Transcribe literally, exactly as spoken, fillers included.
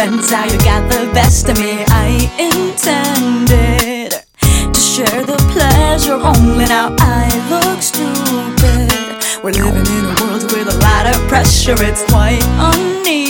Turns out you got the best of me. I intended to share the pleasure, only now I look stupid. We're living in a world with a lot of pressure, it's quite uneven.